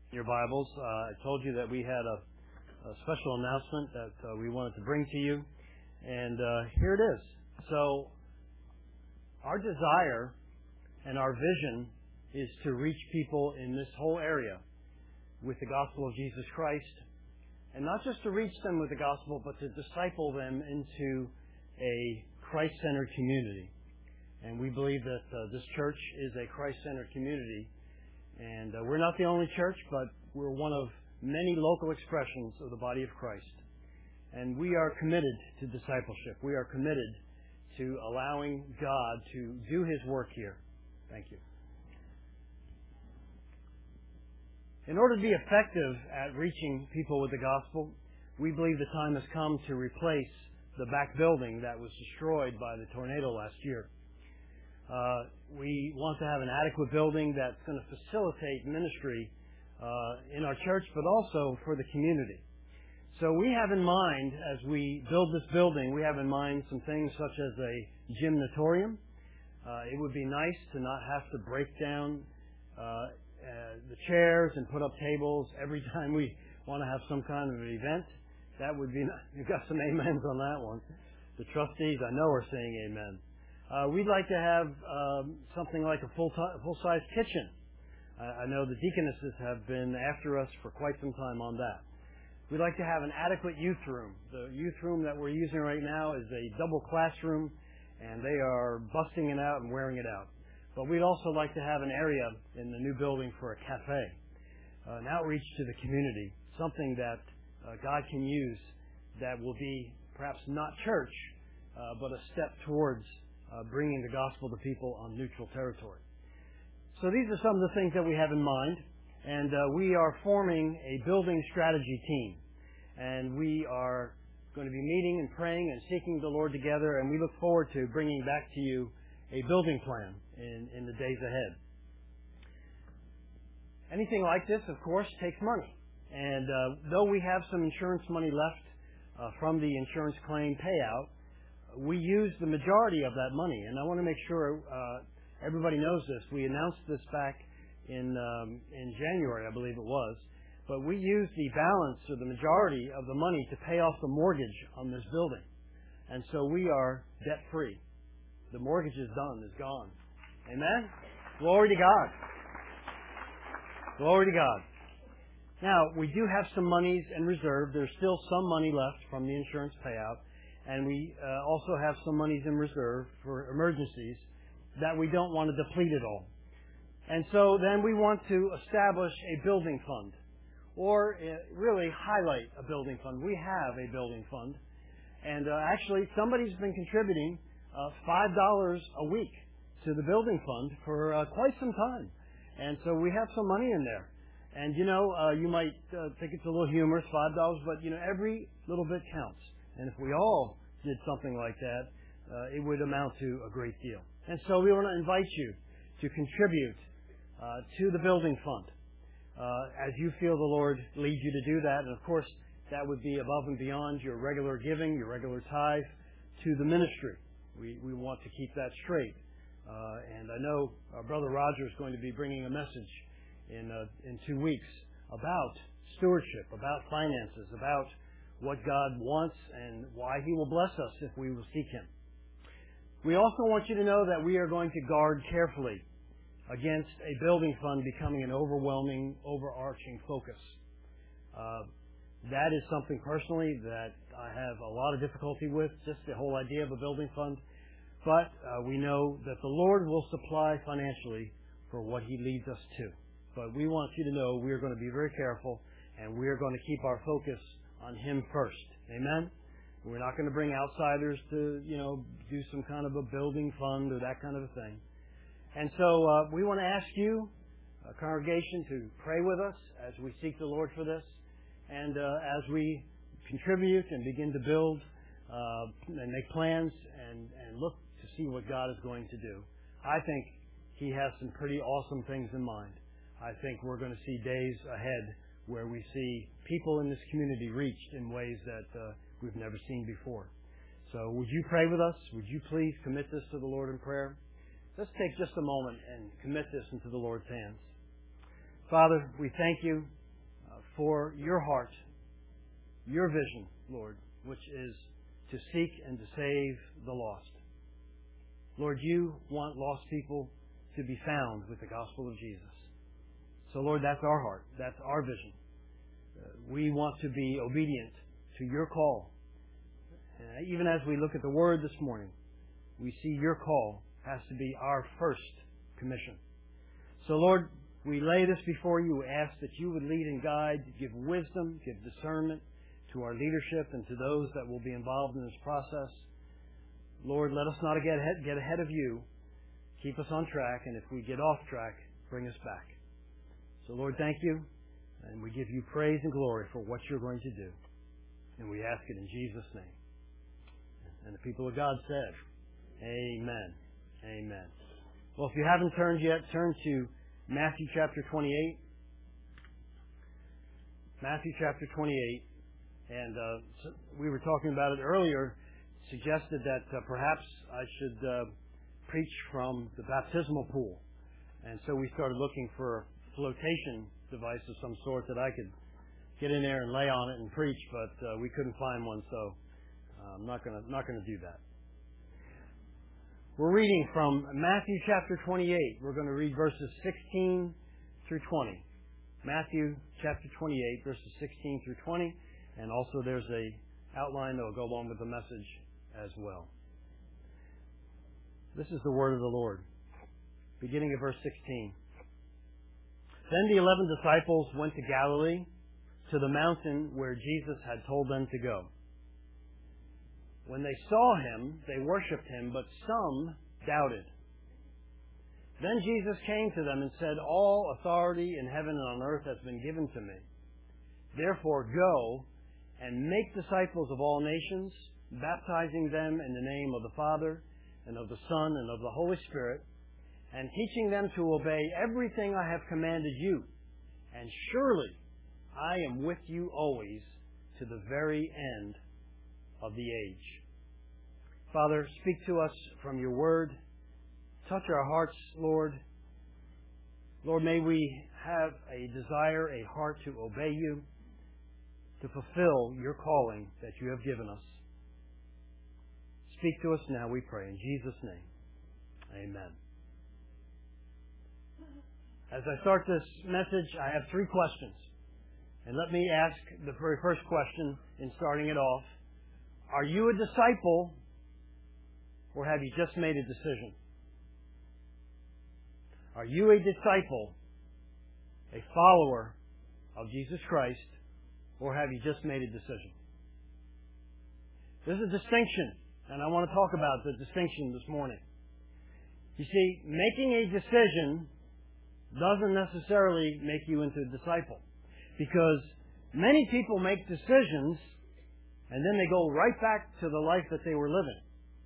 your Bibles. I told you that we had a special announcement that we wanted to bring to you, and here it is. So our desire and our vision is to reach people in this whole area with the gospel of Jesus Christ, and not just to reach them with the gospel, but to disciple them into a Christ-centered community. And we believe that this church is a Christ-centered community. And we're not the only church, but we're one of many local expressions of the body of Christ. And we are committed to discipleship. We are committed to allowing God to do His work here. Thank you. In order to be effective at reaching people with the gospel, we believe the time has come to replace the back building that was destroyed by the tornado last year. We want to have an adequate building that's going to facilitate ministry in our church, but also for the community. So we have in mind, as we build this building, we have in mind some things such as a gymnatorium. It would be nice to not have to break down the chairs and put up tables every time we want to have some kind of an event. That would be nice. You've got some amens on that one. The trustees, I know, are saying amen. We'd like to have something like a full-size kitchen. I know the deaconesses have been after us for quite some time on that. We'd like to have an adequate youth room. The youth room that we're using right now is a double classroom, and they are busting it out and wearing it out. But we'd also like to have an area in the new building for a cafe, an outreach to the community, something that God can use that will be perhaps not church, but a step towards bringing the gospel to people on neutral territory. So these are some of the things that we have in mind, and we are forming a building strategy team, and we are going to be meeting and praying and seeking the Lord together, and we look forward to bringing back to you a building plan in the days ahead. Anything like this, of course, takes money, and though we have some insurance money left from the insurance claim payout, we use the majority of that money, and I want to make sure everybody knows this. We announced this back in January, I believe it was, but we used the balance or the majority of the money to pay off the mortgage on this building, and so we are debt-free. The mortgage is done, is gone. Amen? Glory to God. Glory to God. Now, we do have some monies in reserve. There's still some money left from the insurance payout. And we also have some monies in reserve for emergencies that we don't want to deplete at all. And so then we want to establish a building fund, or really highlight a building fund. We have a building fund. And actually, somebody's been contributing $5 a week to the building fund for quite some time. And so we have some money in there. And, you might think it's a little humorous, $5, but, every little bit counts. And if we all did something like that, it would amount to a great deal. And so we want to invite you to contribute to the building fund as you feel the Lord leads you to do that. And, of course, that would be above and beyond your regular giving, your regular tithe to the ministry. We want to keep that straight. And I know our Brother Roger is going to be bringing a message in 2 weeks about stewardship, about finances, about what God wants and why He will bless us if we will seek Him. We also want you to know that we are going to guard carefully against a building fund becoming an overwhelming, overarching focus. That is something personally that I have a lot of difficulty with, just the whole idea of a building fund. But we know that the Lord will supply financially for what He leads us to. But we want you to know we are going to be very careful, and we are going to keep our focus on Him first. Amen? We're not going to bring outsiders to, do some kind of a building fund or that kind of a thing. And so we want to ask you, congregation, to pray with us as we seek the Lord for this. And as we contribute and begin to build and make plans and look to see what God is going to do. I think He has some pretty awesome things in mind. I think we're going to see days ahead where we see people in this community reached in ways that we've never seen before. So would you pray with us? Would you please commit this to the Lord in prayer? Let's take just a moment and commit this into the Lord's hands. Father, we thank you for your heart, your vision, Lord, which is to seek and to save the lost. Lord, you want lost people to be found with the gospel of Jesus. So, Lord, that's our heart. That's our vision. We want to be obedient to your call. Even as we look at the Word this morning, we see your call has to be our first commission. So, Lord, we lay this before you. We ask that you would lead and guide, give wisdom, give discernment to our leadership and to those that will be involved in this process. Lord, let us not get ahead of you. Keep us on track, and if we get off track, bring us back. So, Lord, thank you, and we give you praise and glory for what you're going to do. And we ask it in Jesus' name. And the people of God said, Amen. Amen. Well, if you haven't turned yet, turn to Matthew chapter 28. Matthew chapter 28. And we were talking about it earlier, suggested that perhaps I should preach from the baptismal pool. And so we started looking for a flotation device of some sort that I could get in there and lay on it and preach, but we couldn't find one, so I'm not going to do that. We're reading from Matthew chapter 28. We're going to read verses 16 through 20. Matthew chapter 28, verses 16 through 20. And also there's an outline that will go along with the message as well. This is the word of the Lord, beginning at verse 16. Then the 11 disciples went to Galilee, to the mountain where Jesus had told them to go. When they saw him, they worshipped him, but some doubted. Then Jesus came to them and said, All authority in heaven and on earth has been given to me. Therefore go and make disciples of all nations, baptizing them in the name of the Father and of the Son and of the Holy Spirit, and teaching them to obey everything I have commanded you. And surely I am with you always to the very end of the age. Father, speak to us from your word. Touch our hearts, Lord. Lord, may we have a desire, a heart to obey you, to fulfill your calling that you have given us. Speak to us now, we pray, in Jesus' name. Amen. As I start this message, I have 3 questions. And let me ask the very first question in starting it off. Are you a disciple, or have you just made a decision? Are you a disciple, a follower of Jesus Christ, or have you just made a decision? There's a distinction, and I want to talk about the distinction this morning. You see, making a decision doesn't necessarily make you into a disciple, because many people make decisions and then they go right back to the life that they were living.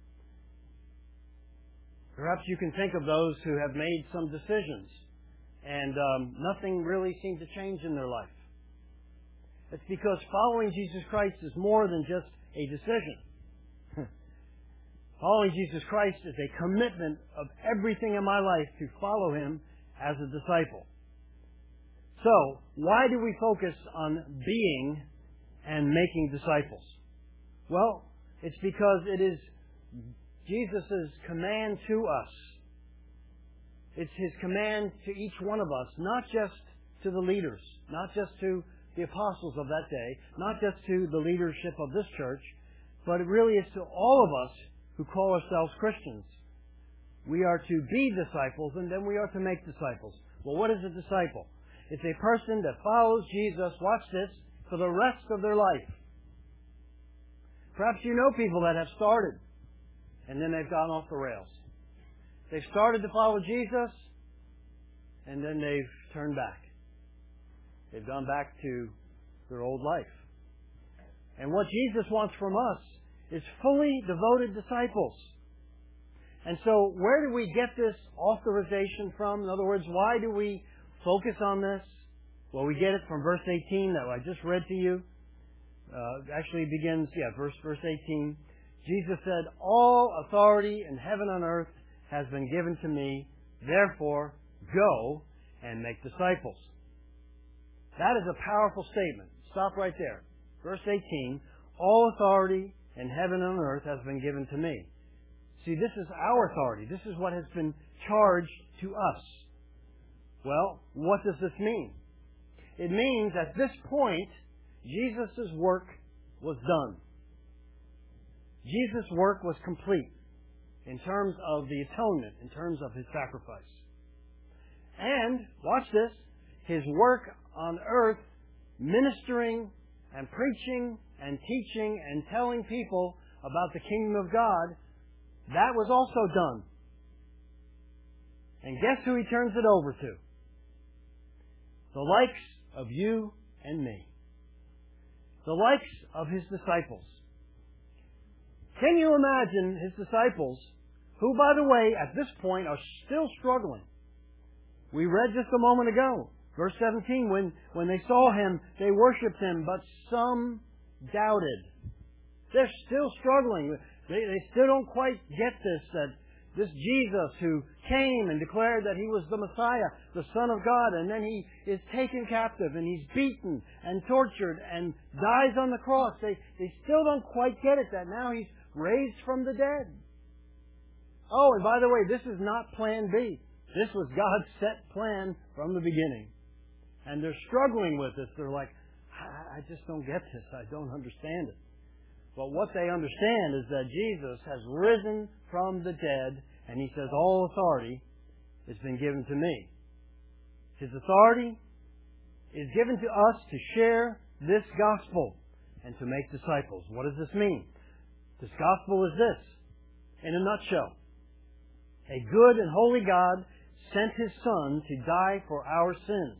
Perhaps you can think of those who have made some decisions and nothing really seemed to change in their life. It's because following Jesus Christ is more than just a decision. Following Jesus Christ is a commitment of everything in my life to follow Him as a disciple. So, why do we focus on being and making disciples? Well, it's because it is Jesus' command to us. It's His command to each one of us, not just to the leaders, not just to the apostles of that day, not just to the leadership of this church, but it really is to all of us who call ourselves Christians. We are to be disciples, and then we are to make disciples. Well, what is a disciple? It's a person that follows Jesus, watch this, for the rest of their life. Perhaps you know people that have started, and then they've gone off the rails. They've started to follow Jesus, and then they've turned back. They've gone back to their old life. And what Jesus wants from us is fully devoted disciples. And so where do we get this authorization from? In other words, why do we focus on this? Well, we get it from verse 18 that I just read to you. Actually begins, verse 18. Jesus said, All authority in heaven and earth has been given to me. Therefore, go and make disciples. That is a powerful statement. Stop right there. Verse 18, all authority in heaven and on earth has been given to me. See, this is our authority. This is what has been charged to us. Well, what does this mean? It means at this point, Jesus' work was done. Jesus' work was complete in terms of the atonement, in terms of His sacrifice. And, watch this, His work on earth, ministering and preaching and teaching and telling people about the kingdom of God, that was also done. And guess who He turns it over to? The likes of you and me. The likes of His disciples. Can you imagine His disciples, who, by the way, at this point are still struggling? We read just a moment ago, verse 17, when they saw Him, they worshipped Him, but some doubted. They're still struggling. They still don't quite get this Jesus who came and declared that He was the Messiah, the Son of God, and then He is taken captive and He's beaten and tortured and dies on the cross. They still don't quite get it that now He's raised from the dead. Oh, and by the way, this is not plan B. This was God's set plan from the beginning. And they're struggling with this. They're like, I just don't get this. I don't understand it. But what they understand is that Jesus has risen from the dead, and He says, all authority has been given to me. His authority is given to us to share this gospel and to make disciples. What does this mean? This gospel is this, in a nutshell. A good and holy God sent His Son to die for our sins.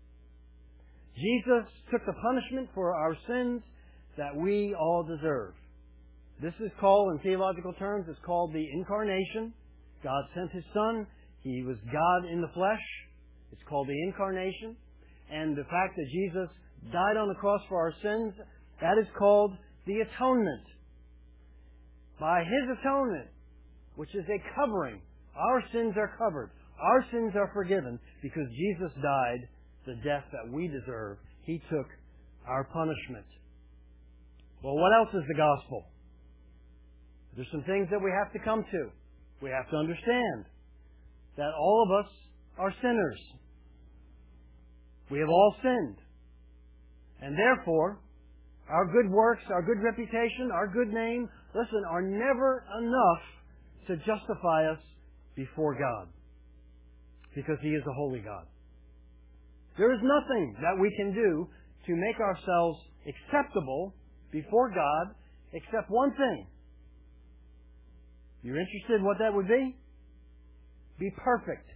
Jesus took the punishment for our sins that we all deserve. This is called, in theological terms, it's called the incarnation. God sent His Son. He was God in the flesh. It's called the incarnation. And the fact that Jesus died on the cross for our sins, that is called the atonement. By His atonement, which is a covering, our sins are covered. Our sins are forgiven because Jesus died the death that we deserve. He took our punishment. Well, what else is the gospel? There's some things that we have to come to. We have to understand that all of us are sinners. We have all sinned. And therefore, our good works, our good reputation, our good name, listen, are never enough to justify us before God. Because He is a holy God. There is nothing that we can do to make ourselves acceptable before God except one thing. You're interested in what that would be? Be perfect.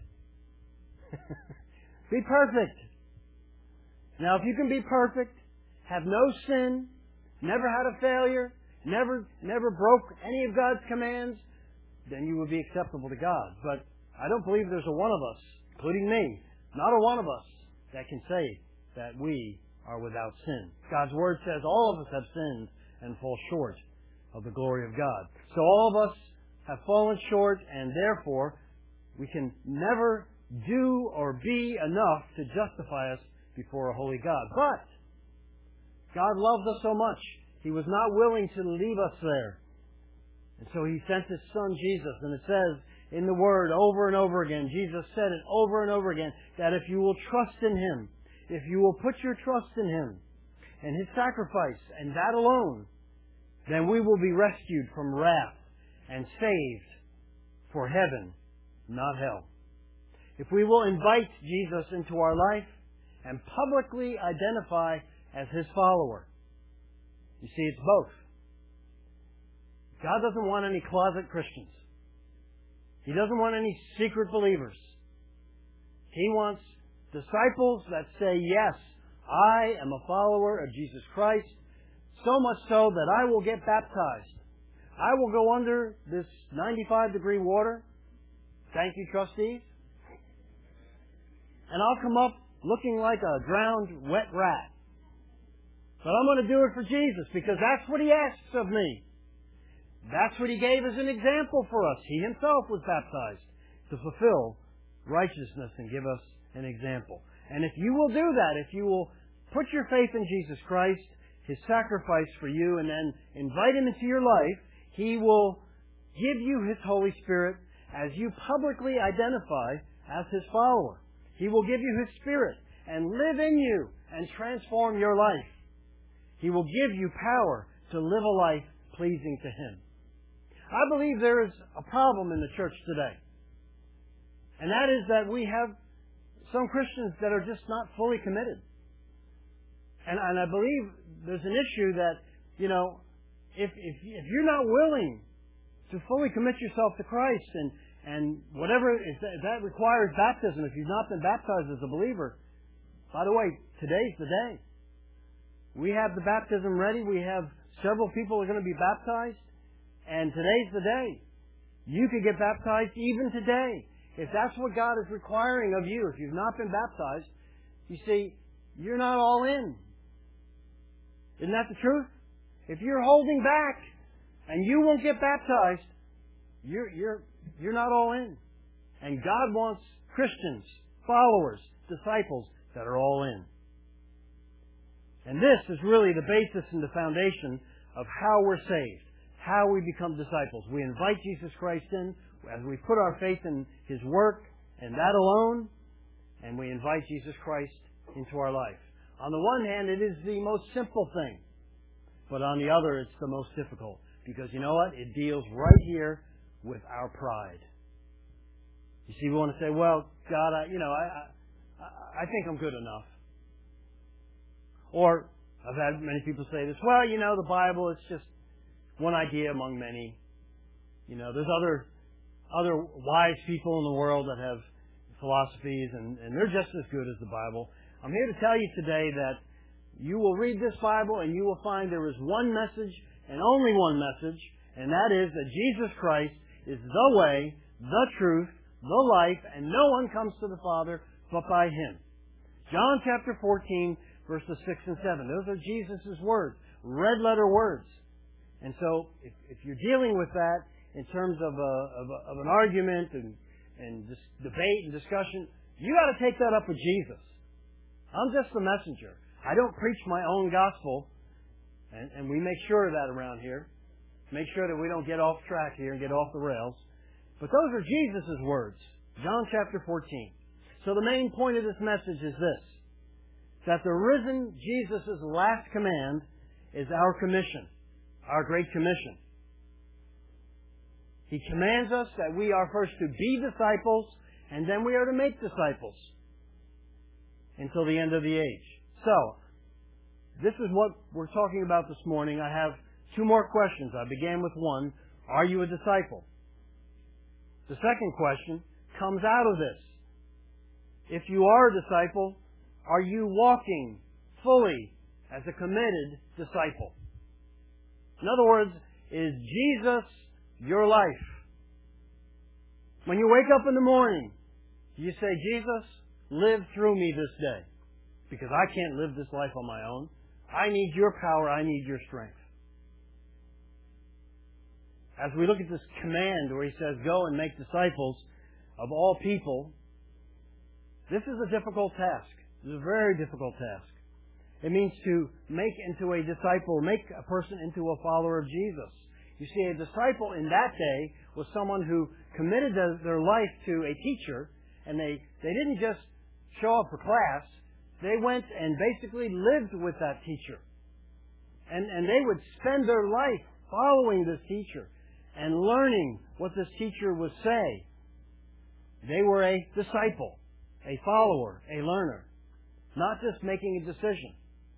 Be perfect. Now, if you can be perfect, have no sin, never had a failure, never broke any of God's commands, then you will be acceptable to God. But I don't believe there's a one of us, including me, not a one of us, that can say that we are without sin. God's Word says all of us have sinned and fall short of the glory of God. So all of us have fallen short, and therefore we can never do or be enough to justify us before a holy God. But God loves us so much, He was not willing to leave us there. And so He sent His Son Jesus, and it says in the Word over and over again, Jesus said it over and over again, that if you will trust in Him, if you will put your trust in Him and His sacrifice and that alone, then we will be rescued from wrath and saved for heaven, not hell. If we will invite Jesus into our life and publicly identify as His follower. You see, it's both. God doesn't want any closet Christians. He doesn't want any secret believers. He wants disciples that say, yes, I am a follower of Jesus Christ, so much so that I will get baptized. I will go under this 95-degree water. Thank you, trustees. And I'll come up looking like a drowned wet rat. But I'm going to do it for Jesus because that's what He asks of me. That's what He gave as an example for us. He Himself was baptized to fulfill righteousness and give us an example. And if you will do that, if you will put your faith in Jesus Christ, His sacrifice for you, and then invite Him into your life, He will give you His Holy Spirit as you publicly identify as His follower. He will give you His Spirit and live in you and transform your life. He will give you power to live a life pleasing to Him. I believe there is a problem in the church today. And that is that we have some Christians that are just not fully committed. And I believe there's an issue that, if you're not willing to fully commit yourself to Christ and whatever, if that requires baptism, if you've not been baptized as a believer, by the way, today's the day. We have the baptism ready. We have several people who are going to be baptized. And today's the day. You could get baptized even today. If that's what God is requiring of you, if you've not been baptized, you see, you're not all in. Isn't that the truth? If you're holding back and you won't get baptized, you're not all in. And God wants Christians, followers, disciples that are all in. And this is really the basis and the foundation of how we're saved, how we become disciples. We invite Jesus Christ in as we put our faith in His work and that alone, and we invite Jesus Christ into our life. On the one hand, it is the most simple thing, but on the other, it's the most difficult. Because you know what? It deals right here with our pride. You see, we want to say, well, God, I think I'm good enough. Or, I've had many people say this, well, the Bible, it's just one idea among many. There's other wise people in the world that have philosophies, and they're just as good as the Bible. I'm here to tell you today that you will read this Bible and you will find there is one message and only one message, and that is that Jesus Christ is the way, the truth, the life, and no one comes to the Father but by Him. John chapter 14, verses 6 and 7. Those are Jesus' words, red letter words. And so, if you're dealing with that in terms of an argument and just debate and discussion, you got to take that up with Jesus. I'm just the messenger. I don't preach my own gospel, and we make sure of that around here. Make sure that we don't get off track here and get off the rails. But those are Jesus' words. John chapter 14. So the main point of this message is this: that the risen Jesus' last command is our commission, our Great Commission. He commands us that we are first to be disciples, and then we are to make disciples until the end of the age. So, this is what we're talking about this morning. I have two more questions. I began with one. Are you a disciple? The second question comes out of this. If you are a disciple, are you walking fully as a committed disciple? In other words, is Jesus your life? When you wake up in the morning, do you say, Jesus, live through me this day, because I can't live this life on my own. I need your power. I need your strength. As we look at this command where He says, go and make disciples of all people, this is a difficult task. This is a very difficult task. It means to make into a disciple, make a person into a follower of Jesus. You see, a disciple in that day was someone who committed their life to a teacher, and they didn't just show up for class. They went and basically lived with that teacher. And they would spend their life following this teacher and learning what this teacher would say. They were a disciple, a follower, a learner, not just making a decision.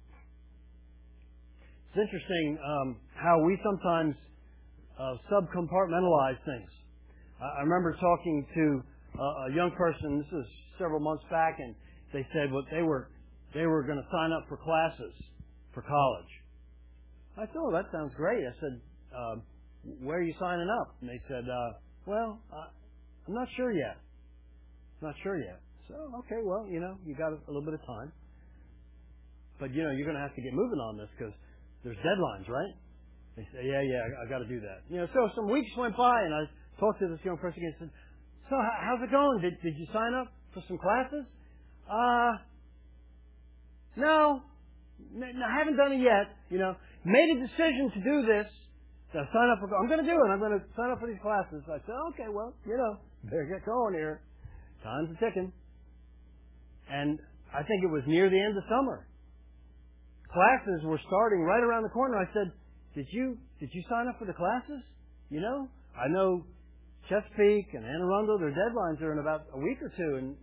It's interesting how we sometimes subcompartmentalize things. I remember talking to a young person, this was several months back, and they said what they were going to sign up for classes for college. I said, oh, that sounds great. I said, where are you signing up? And they said, I'm not sure yet. Not sure yet. So, okay, well, you got a little bit of time. But, you're going to have to get moving on this because there's deadlines, right? They said, yeah, I got to do that. So some weeks went by, and I talked to this young person again and said, so how's it going? Did you sign up for some classes? No, I haven't done it yet, made a decision to do this. So sign up I'm going to do it. I'm going to sign up for these classes. I said, okay, well, better get going here. Time's ticking. And I think it was near the end of summer. Classes were starting right around the corner. I said, did you sign up for the classes? I know Chesapeake and Anne Arundel, their deadlines are in about a week or two, and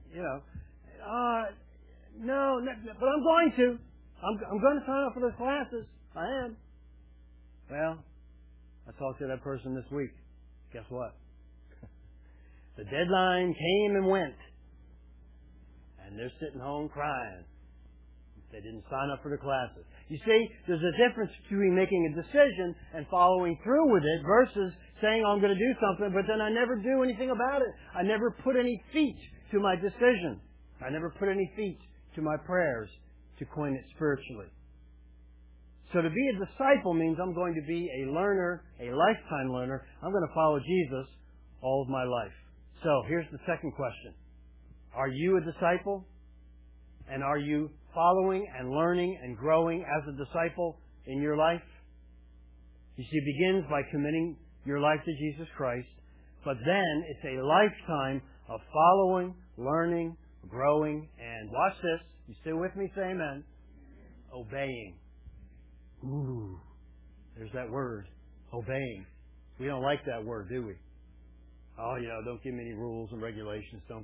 no, but I'm going to. I'm going to sign up for those classes. I am. Well, I talked to that person this week. Guess what? The deadline came and went, and they're sitting home crying. They didn't sign up for the classes. You see, there's a difference between making a decision and following through with it versus saying, I'm going to do something, but then I never do anything about it. I never put any feet to my decision. I never put any feet to my prayers, to coin it spiritually. So to be a disciple means I'm going to be a learner, a lifetime learner. I'm going to follow Jesus all of my life. So here's the second question. Are you a disciple? And are you following and learning and growing as a disciple in your life? You see, it begins by committing your life to Jesus Christ, but then it's a lifetime of following, learning, growing, and watch this. You still with me? Say amen. Obeying. Ooh, there's that word, obeying. We don't like that word, do we? Oh, don't give me any rules and regulations. Don't.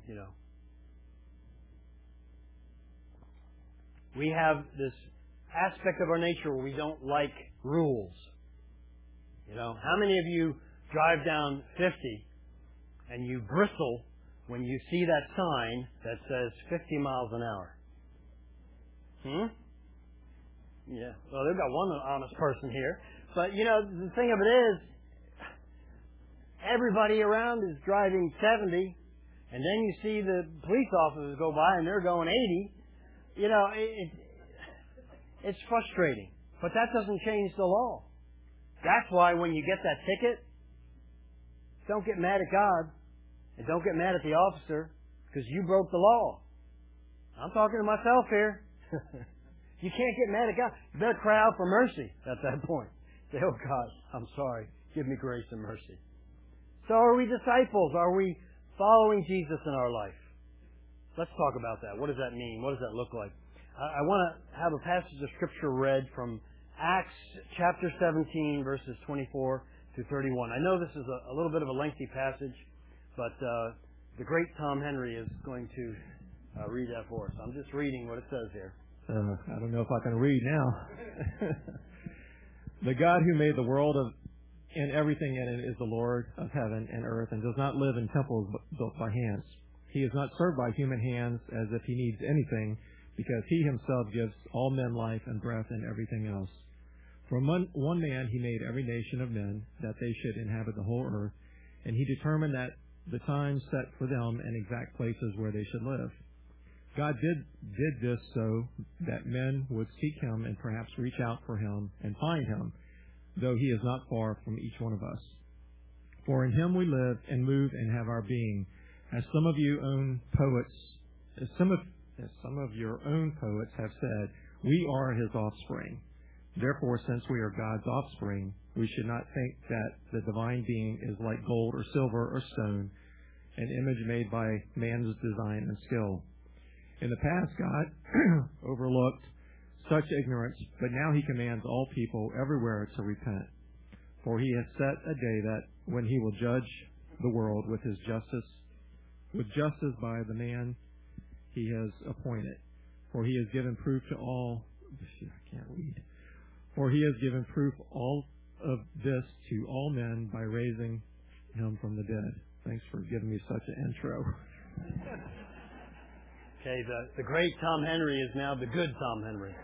We have this aspect of our nature where we don't like rules. How many of you drive down 50 and you bristle when you see that sign that says 50 miles an hour? Yeah. Well, they've got one honest person here. But, the thing of it is, everybody around is driving 70, and then you see the police officers go by and they're going 80. It's frustrating. But that doesn't change the law. That's why when you get that ticket, don't get mad at God and don't get mad at the officer because you broke the law. I'm talking to myself here. You can't get mad at God. You better cry out for mercy at that point. Say, oh God, I'm sorry. Give me grace and mercy. So are we disciples? Are we following Jesus in our life? Let's talk about that. What does that mean? What does that look like? I want to have a passage of Scripture read from Acts chapter 17, verses 24 to 31. I know this is a little bit of a lengthy passage, but the great Tom Henry is going to read that for us. I'm just reading what it says here. I don't know if I can read now. The God who made the world and everything in it is the Lord of heaven and earth and does not live in temples built by hands. He is not served by human hands as if he needs anything, because he himself gives all men life and breath and everything else. From one man he made every nation of men, that they should inhabit the whole earth, and he determined that the time set for them and exact places where they should live. God did this so that men would seek him and perhaps reach out for him and find him, though he is not far from each one of us. For in him we live and move and have our being. As some of your own poets have said, we are his offspring. Therefore, since we are God's offspring, we should not think that the divine being is like gold or silver or stone, an image made by man's design and skill. In the past, God overlooked such ignorance, but now he commands all people everywhere to repent. For he has set a day that when he will judge the world with justice by the man he has appointed. For he has given proof to all. I can't read. For he has given proof all of this to all men by raising him from the dead. Thanks for giving me such an intro. Okay, the great Tom Henry is now the good Tom Henry.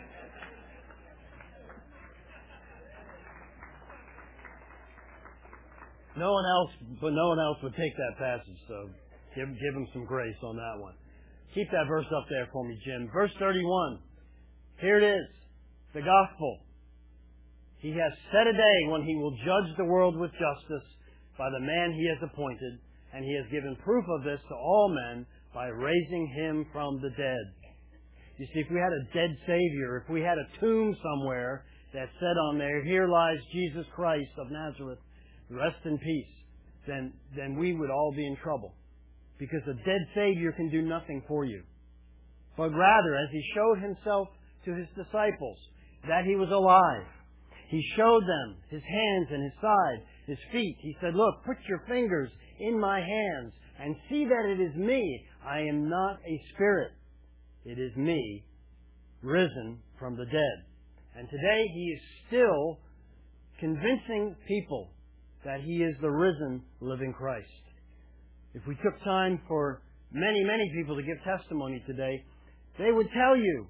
No one else would take that passage, so give him some grace on that one. Keep that verse up there for me, Jim. Verse 31. Here it is, the gospel. He has set a day when he will judge the world with justice by the man he has appointed, and he has given proof of this to all men by raising him from the dead. You see, if we had a dead Savior, if we had a tomb somewhere that said on there, "Here lies Jesus Christ of Nazareth, rest in peace," then we would all be in trouble. Because a dead Savior can do nothing for you. But rather, as He showed Himself to His disciples, that He was alive, He showed them His hands and His side, His feet. He said, "Look, put your fingers in my hands and see that it is me. I am not a spirit. It is me, risen from the dead." And today He is still convincing people that He is the risen, living Christ. If we took time for many, many people to give testimony today, they would tell you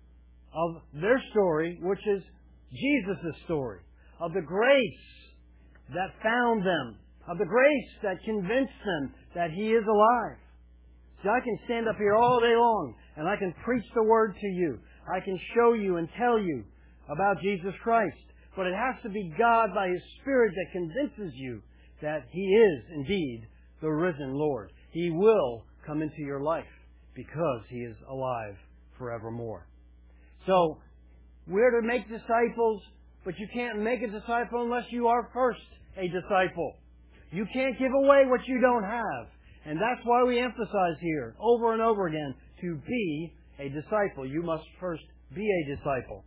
of their story, which is Jesus' story, of the grace that found them, of the grace that convinced them that He is alive. See, I can stand up here all day long and I can preach the Word to you. I can show you and tell you about Jesus Christ. But it has to be God by His Spirit that convinces you that He is indeed the risen Lord. He will come into your life because He is alive forevermore. So, we're to make disciples, but you can't make a disciple unless you are first a disciple. You can't give away what you don't have. And that's why we emphasize here, over and over again, to be a disciple. You must first be a disciple.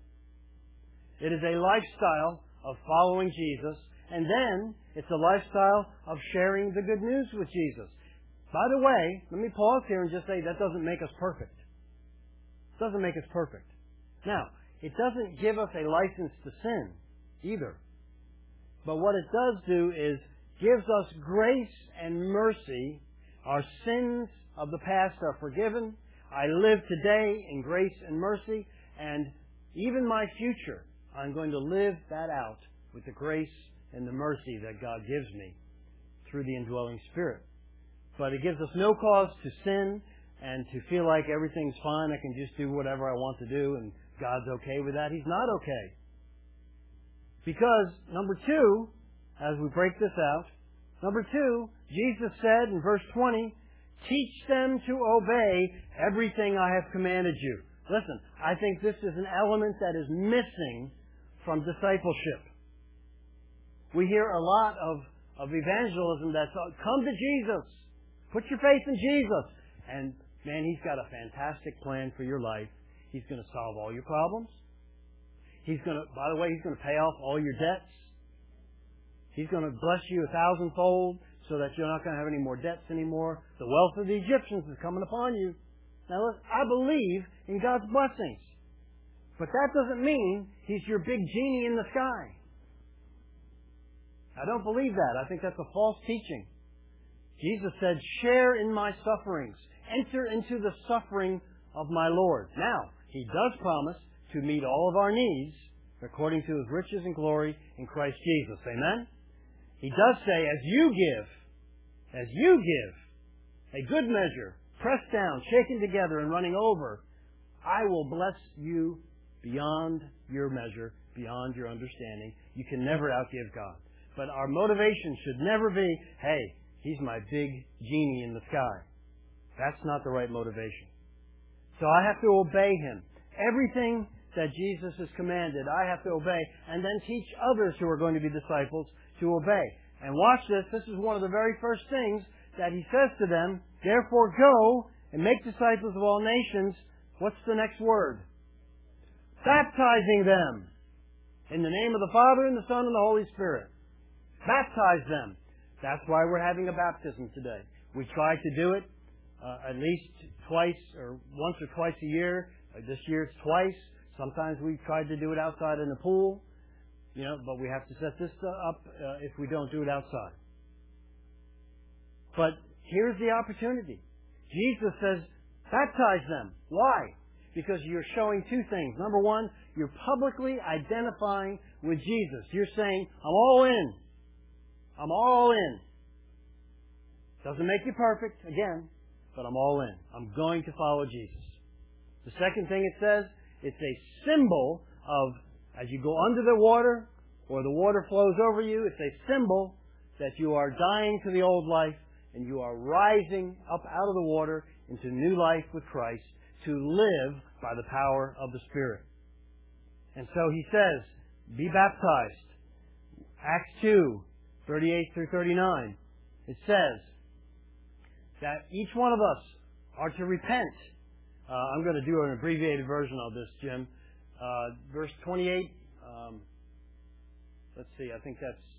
It is a lifestyle of following Jesus, and then it's a lifestyle of sharing the good news with Jesus. By the way, let me pause here and just say that doesn't make us perfect. It doesn't make us perfect. Now, it doesn't give us a license to sin either. But what it does do is gives us grace and mercy. Our sins of the past are forgiven. I live today in grace and mercy, and even my future, I'm going to live that out with the grace and the mercy that God gives me through the indwelling Spirit. But it gives us no cause to sin and to feel like everything's fine. I can just do whatever I want to do and God's okay with that. He's not okay. Because, number two, as we break this out, number two, Jesus said in verse 20, "Teach them to obey everything I have commanded you." Listen, I think this is an element that is missing from discipleship. We hear a lot of evangelism that's, "Come to Jesus. Put your faith in Jesus." And, man, He's got a fantastic plan for your life. He's going to solve all your problems. By the way, He's going to pay off all your debts. He's going to bless you 1,000-fold so that you're not going to have any more debts anymore. The wealth of the Egyptians is coming upon you. Now, listen, I believe in God's blessings. But that doesn't mean He's your big genie in the sky. I don't believe that. I think that's a false teaching. Jesus said, "Share in my sufferings. Enter into the suffering of my Lord." Now, He does promise to meet all of our needs according to His riches and glory in Christ Jesus. Amen? He does say, as you give, a good measure, pressed down, shaken together, and running over, I will bless you beyond your measure, beyond your understanding. You can never outgive God. But our motivation should never be, "Hey, He's my big genie in the sky." That's not the right motivation. So I have to obey Him. Everything that Jesus has commanded, I have to obey, and then teach others who are going to be disciples to obey. And watch this. This is one of the very first things that He says to them. "Therefore go and make disciples of all nations." What's the next word? Baptizing them in the name of the Father and the Son and the Holy Spirit. Baptize them. That's why we're having a baptism today. We try to do it at least twice or once or twice a year. This year it's twice. Sometimes we've tried to do it outside in the pool, but we have to set this up if we don't do it outside. But here's the opportunity. Jesus says, baptize them. Why? Because you're showing two things. Number one, you're publicly identifying with Jesus. You're saying, I'm all in. I'm all in. Doesn't make you perfect, again, but I'm all in. I'm going to follow Jesus. The second thing it says, it's a symbol of, as you go under the water, or the water flows over you, it's a symbol that you are dying to the old life, and you are rising up out of the water into new life with Christ, to live by the power of the Spirit. And so he says, be baptized. Acts 2, 38 through 39. It says that each one of us are to repent. I'm going to do an abbreviated version of this, Jim. Verse 28. Let's see, I think that's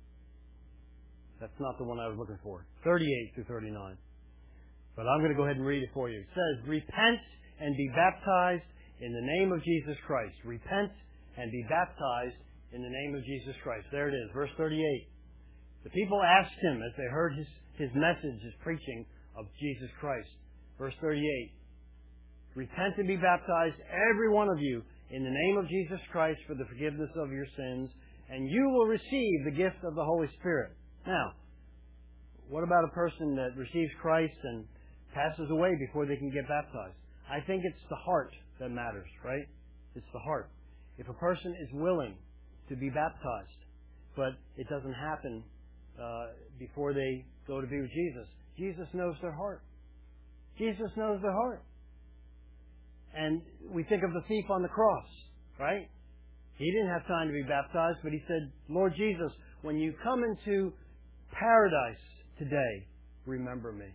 not the one I was looking for. 38 through 39. But I'm going to go ahead and read it for you. It says, repent and be baptized in the name of Jesus Christ. Repent and be baptized in the name of Jesus Christ. There it is, verse 38. The people asked him as they heard his message, his preaching of Jesus Christ. Verse 38. Repent and be baptized, every one of you, in the name of Jesus Christ for the forgiveness of your sins, and you will receive the gift of the Holy Spirit. Now, what about a person that receives Christ and passes away before they can get baptized? I think it's the heart that matters, right? It's the heart. If a person is willing to be baptized, but it doesn't happen before they go to be with Jesus, Jesus knows their heart. Jesus knows their heart. And we think of the thief on the cross, right? He didn't have time to be baptized, but he said, Lord Jesus, when you come into paradise today, remember me.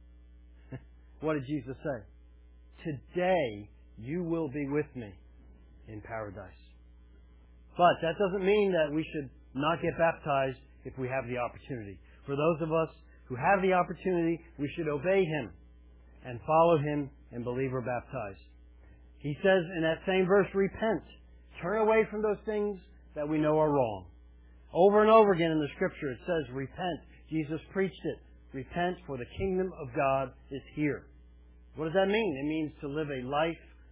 What did Jesus say? Today you will be with me in paradise. But that doesn't mean that we should not get baptized if we have the opportunity. For those of us who have the opportunity, we should obey Him and follow Him and believe we're baptized. He says in that same verse, repent. Turn away from those things that we know are wrong. Over and over again in the Scripture it says, repent. Jesus preached it. Repent, for the kingdom of God is here. What does that mean? It means to live a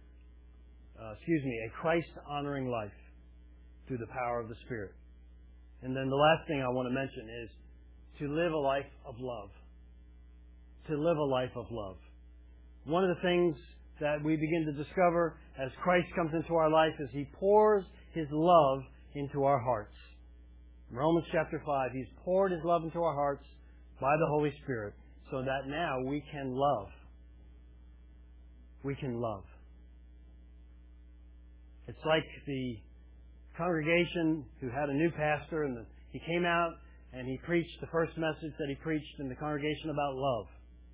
Christ-honoring life through the power of the Spirit. And then the last thing I want to mention is to live a life of love. To live a life of love. One of the things that we begin to discover as Christ comes into our life is He pours His love into our hearts. In Romans chapter 5, He's poured His love into our hearts by the Holy Spirit so that now we can love. We can love. It's like the congregation who had a new pastor and he came out and he preached the first message that he preached in the congregation about love.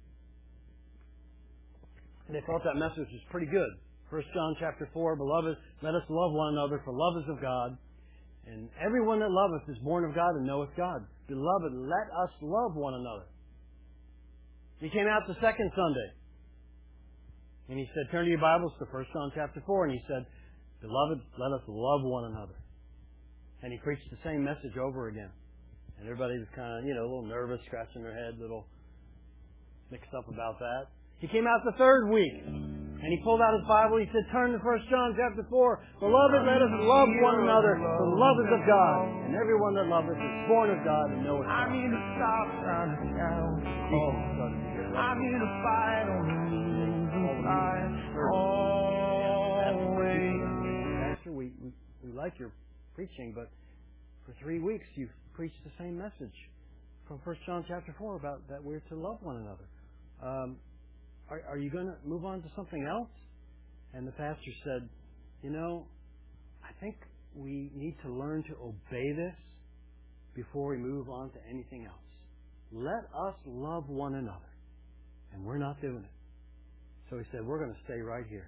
And they thought that message was pretty good. 1 John chapter 4, Beloved, let us love one another, for love is of God. And everyone that loveth is born of God and knoweth God. Beloved, let us love one another. He came out the second Sunday. And he said, turn to your Bibles to 1 John chapter 4. And he said, Beloved, let us love one another. And he preached the same message over again. And everybody was kind of, a little nervous, scratching their head, a little mixed up about that. He came out the third week. And he pulled out his Bible. He said, turn to 1 John chapter 4. Beloved, let us love one another. For love is of God. And everyone that loveth is born of God and knoweth God. I'm here to stop trying to count. I'm here to fight on the losing side. Always. Pastor, we like your preaching, but for 3 weeks you've preached the same message from 1 John chapter 4 about that we're to love one another. Are you going to move on to something else? And the pastor said, I think we need to learn to obey this before we move on to anything else. Let us love one another. And we're not doing it. So he said, we're going to stay right here.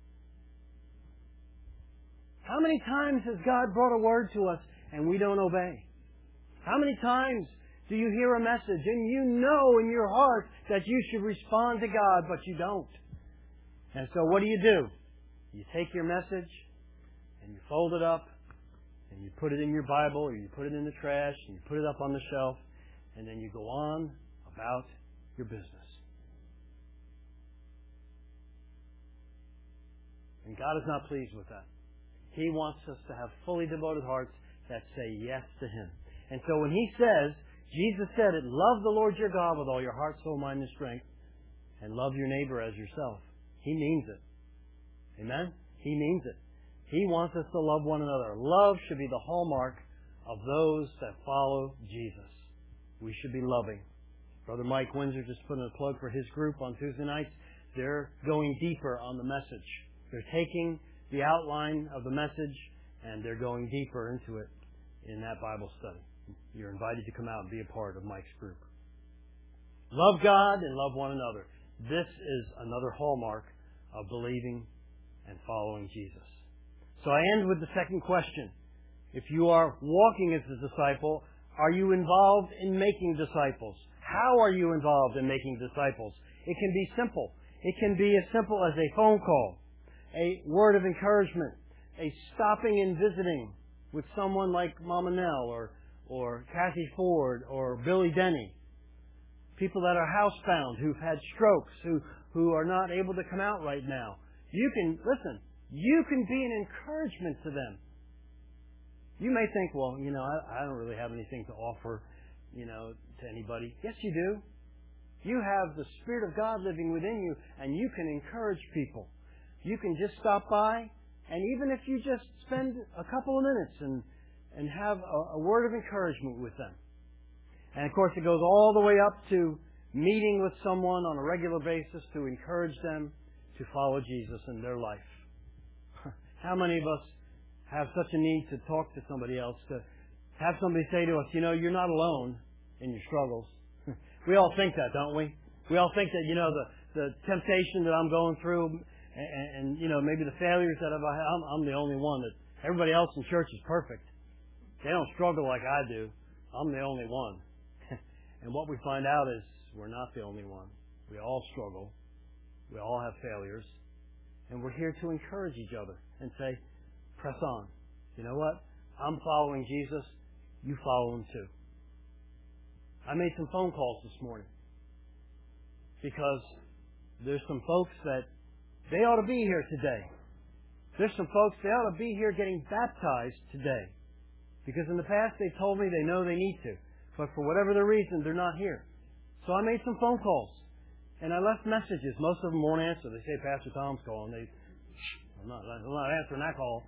How many times has God brought a word to us and we don't obey? How many times do you hear a message and you know in your heart that you should respond to God, but you don't? And so what do? You take your message and you fold it up and you put it in your Bible or you put it in the trash and you put it up on the shelf and then you go on about your business. And God is not pleased with that. He wants us to have fully devoted hearts that say yes to Him. And so when He says, Jesus said it, love the Lord your God with all your heart, soul, mind, and strength, and love your neighbor as yourself. He means it. Amen? He means it. He wants us to love one another. Love should be the hallmark of those that follow Jesus. We should be loving. Brother Mike Windsor just put in a plug for his group on Tuesday nights. they're going deeper on the message. They're taking the outline of the message and they're going deeper into it in that Bible study. You're invited to come out and be a part of Mike's group. Love God and love one another. This is another hallmark of believing and following Jesus. So I end with the second question. If you are walking as a disciple, are you involved in making disciples? How are you involved in making disciples? It can be simple. It can be as simple as a phone call, a word of encouragement, a stopping and visiting with someone like Mama Nell or Kathy Ford or Billy Denny. People that are housebound, who've had strokes, who are not able to come out right now. You can be an encouragement to them. You may think, well, I don't really have anything to offer, to anybody. Yes, you do. You have the Spirit of God living within you, and you can encourage people. You can just stop by, and even if you just spend a couple of minutes and have a word of encouragement with them. And of course, it goes all the way up to meeting with someone on a regular basis to encourage them to follow Jesus in their life. How many of us have such a need to talk to somebody else, to have somebody say to us, you're not alone in your struggles. We all think that, don't we? We all think that, the temptation that I'm going through and maybe the failures that I'm the only one, that everybody else in church is perfect. They don't struggle like I do. I'm the only one. And what we find out is we're not the only one. We all struggle. We all have failures. And we're here to encourage each other and say, press on. You know what? I'm following Jesus. You follow Him too. I made some phone calls this morning because there's some folks that they ought to be here today. There's some folks, they ought to be here getting baptized today. Because in the past they told me they know they need to. But for whatever the reason, they're not here. So I made some phone calls. And I left messages. Most of them won't answer. They say, Pastor Tom's calling. I'm not answering that call.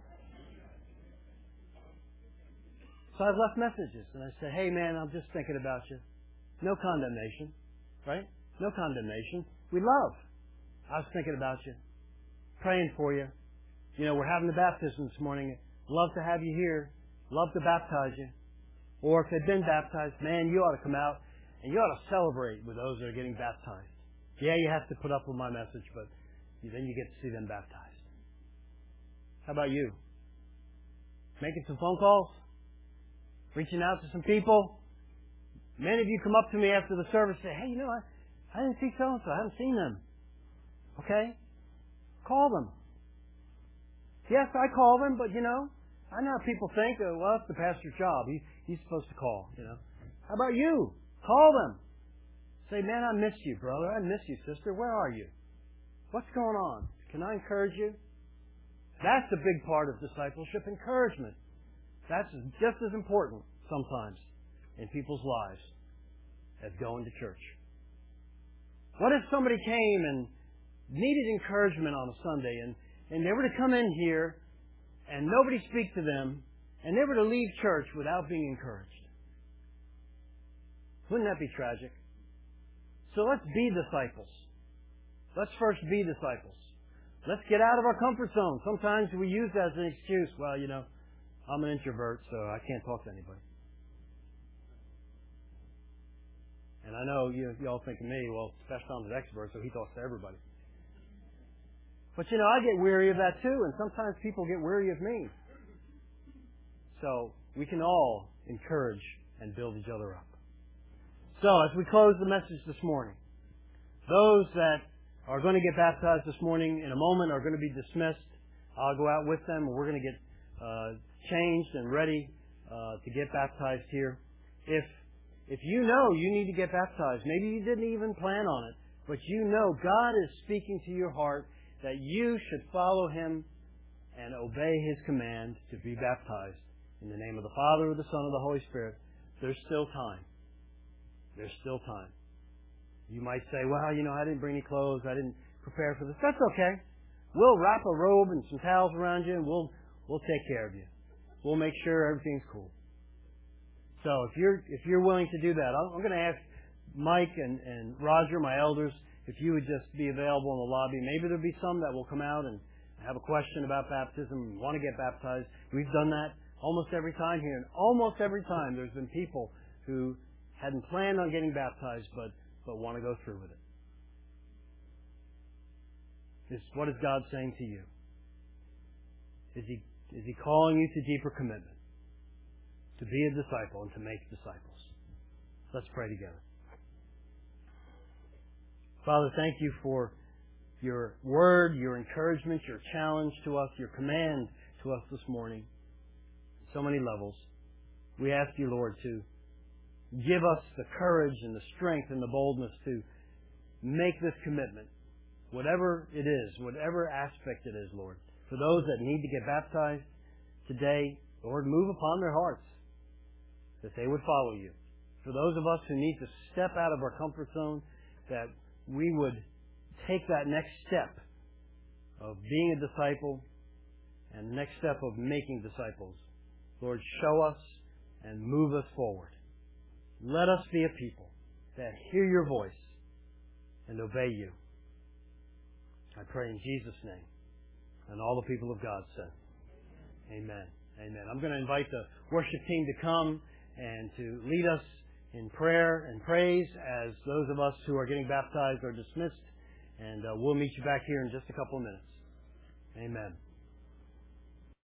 So I've left messages. And I said, hey man, I'm just thinking about you. No condemnation. Right? No condemnation. We love. I was thinking about you. Praying for you. We're having the baptism this morning. Love to have you here. Love to baptize you. Or if they've been baptized, man, you ought to come out and you ought to celebrate with those that are getting baptized. Yeah, you have to put up with my message, but then you get to see them baptized. How about you? Making some phone calls? Reaching out to some people? Many of you come up to me after the service and say, hey, I didn't see so-and-so. I haven't seen them. Okay? Call them. Yes, I call them, but I know how people think, well, it's the pastor's job. He's supposed to call, How about you? Call them. Say, man, I miss you, brother. I miss you, sister. Where are you? What's going on? Can I encourage you? That's a big part of discipleship, encouragement. That's just as important sometimes in people's lives as going to church. What if somebody came and needed encouragement on a Sunday and they were to come in here and nobody speak to them and they were to leave church without being encouraged? Wouldn't that be tragic? So let's be disciples. Let's first be disciples. Let's get out of our comfort zone. Sometimes we use that as an excuse. Well, I'm an introvert, so I can't talk to anybody. And I know you all think of me, well, Pastor Tom's an expert, so he talks to everybody. But I get weary of that too, and sometimes people get weary of me. So we can all encourage and build each other up. So as we close the message this morning, those that are going to get baptized this morning in a moment are going to be dismissed. I'll go out with them, and we're going to get changed and ready to get baptized here. If you need to get baptized, maybe you didn't even plan on it, but God is speaking to your heart that you should follow Him and obey His command to be baptized in the name of the Father, the Son, and the Holy Spirit, there's still time. There's still time. You might say, well, I didn't bring any clothes. I didn't prepare for this. That's okay. We'll wrap a robe and some towels around you, and we'll take care of you. We'll make sure everything's cool. So if you're willing to do that, I'm going to ask Mike and Roger, my elders, if you would just be available in the lobby. Maybe there'll be some that will come out and have a question about baptism and want to get baptized. We've done that almost every time here. And almost every time there's been people who hadn't planned on getting baptized but want to go through with it. What is God saying to you? Is He calling you to deeper commitment? To be a disciple and to make disciples. Let's pray together. Father, thank you for your word, your encouragement, your challenge to us, your command to us this morning. So many levels. We ask you, Lord, to give us the courage and the strength and the boldness to make this commitment. Whatever it is, whatever aspect it is, Lord. For those that need to get baptized today, Lord, move upon their hearts that they would follow you. For those of us who need to step out of our comfort zone, that we would take that next step of being a disciple and the next step of making disciples. Lord, show us and move us forward. Let us be a people that hear your voice and obey you. I pray in Jesus' name. And all the people of God said, amen. Amen. I'm going to invite the worship team to come and to lead us in prayer and praise as those of us who are getting baptized are dismissed. And we'll meet you back here in just a couple of minutes. Amen.